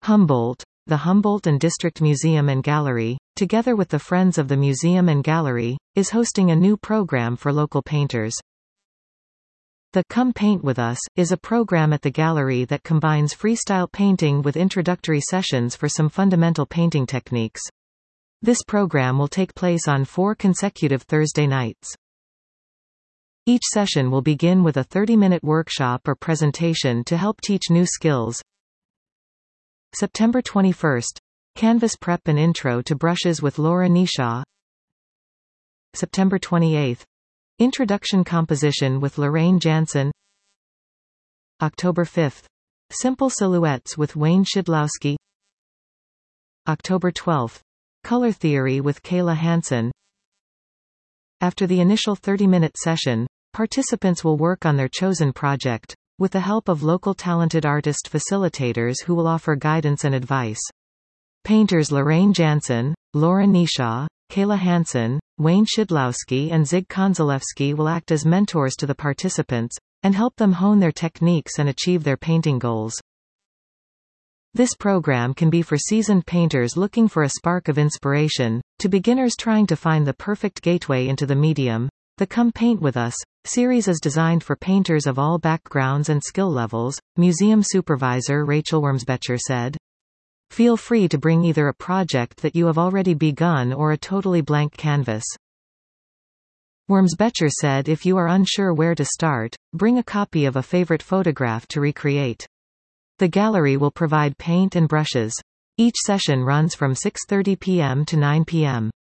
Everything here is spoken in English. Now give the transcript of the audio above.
Humboldt. The Humboldt and District Museum and Gallery, together with the Friends of the Museum and Gallery, is hosting a new program for local painters. The Come Paint With Us is a program at the gallery that combines freestyle painting with introductory sessions for some fundamental painting techniques. This program will take place on 4 consecutive Thursday nights. Each session will begin with a 30-minute workshop or presentation to help teach new skills. September 21st. Canvas Prep and Intro to Brushes with Laura Nishaw. September 28th. Introduction Composition with Lorraine Jansen. October 5th. Simple Silhouettes with Wayne Shidlowski. October 12th. Color Theory with Kayla Hansen. After the initial 30-minute session, participants will work on their chosen project, with the help of local talented artist facilitators who will offer guidance and advice. Painters Lorraine Jansen, Laura Nishaw, Kayla Hansen, Wayne Shidlowski and Zig Konzalewski will act as mentors to the participants, and help them hone their techniques and achieve their painting goals. This program can be for seasoned painters looking for a spark of inspiration, to beginners trying to find the perfect gateway into the medium. The Come Paint With Us series is designed for painters of all backgrounds and skill levels, Museum Supervisor Rachel Wormsbecher said. Feel free to bring either a project that you have already begun or a totally blank canvas. Wormsbecher said if you are unsure where to start, bring a copy of a favorite photograph to recreate. The gallery will provide paint and brushes. Each session runs from 6:30 p.m. to 9 p.m.